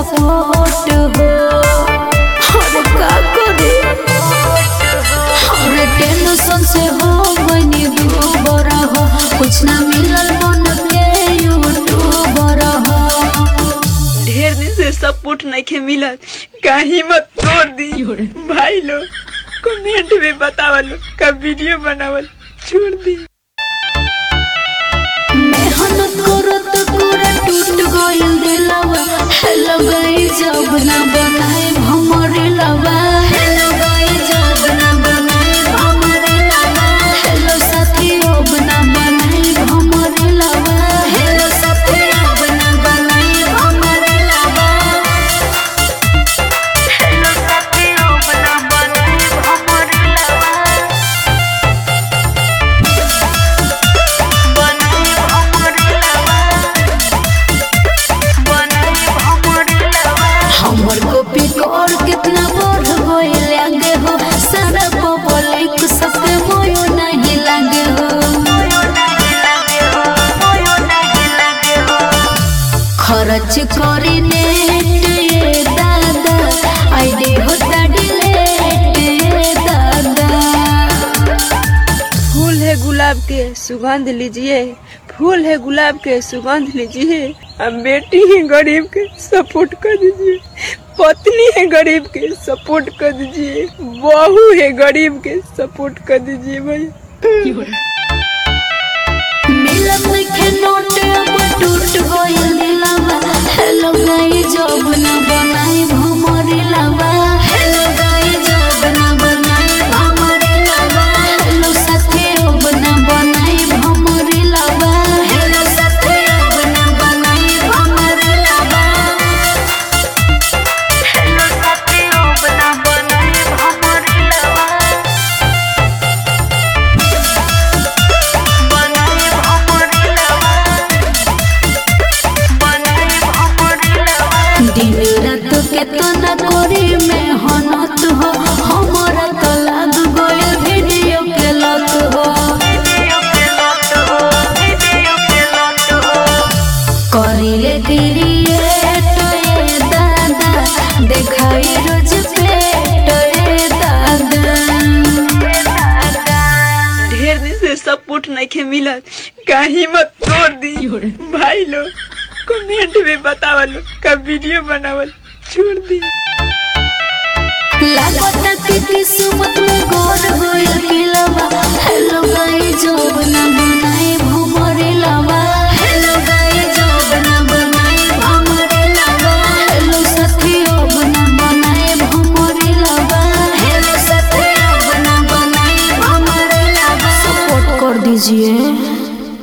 Support हो। अरे का करे अरे टेंशन से हो बनी दूबर हो, कुछ ना मिलल मन के यूट्यूबर हो। ढेर दिन से सपोर्ट नहीं के मिलल, कहीं मत तोड़ दी भाई लोग। कमेंट में बतावल का वीडियो बनावल छोड़ दी। मेहनत करत कर टूट गइल दिलवा, हेलो गाइस जब ना बनाए हमरे लवा। हेलो गाइस जब ना बनाए हमरे लवा, हेलो साथी अब ना बनाए हमरे लवा। हेलो साथी अब ना बनाए हमरे लवा। हेलो साथी अब ना बनाए हमरे लवा। हमर कॉपी और कितना बढ़ गइल आगे हो, सारा पब्लिक सबके मोयो नहीं लागे हो। खर्च करी नेट दादा, आईडी होता डिलीट दादा। फूल है गुलाब के सुगंध लीजिए, फूल है गुलाब के सुगंध लीजिए। अब बेटी है गरीब के सपोर्ट कर दीजिए, पत्नी है गरीब के सपोर्ट कर दीजिए, बहू है गरीब के सपोर्ट कर दीजिए भाई। मिलत के नोट अब टूट गइल दिलवा, हेलो गाइस जब ना बनाए हमरे लवा। हेलो गाइस जब ना बनाए हमरे लवा, हेलो साथी अब ना बनाए हमरे लवा। हेलो साथी अब ना बनाए हमरे लवा। हेलो साथी अब ना बनाए हमरे लवा। दिन रात केतना करी मेहनत हो, हमारा तो लाग गइल वीडियो के लत हो। करिले क्रिएट ये दादा, देखाई रोज पेट ये दादा। ढेर दिन से सपोर्ट नहीं के मिलल, कहीं मत तोड़ दी भाई लोग। कमेंट में बतावल का वीडियो बनावल छोड़ दी। लागत कि किस्मत में गोर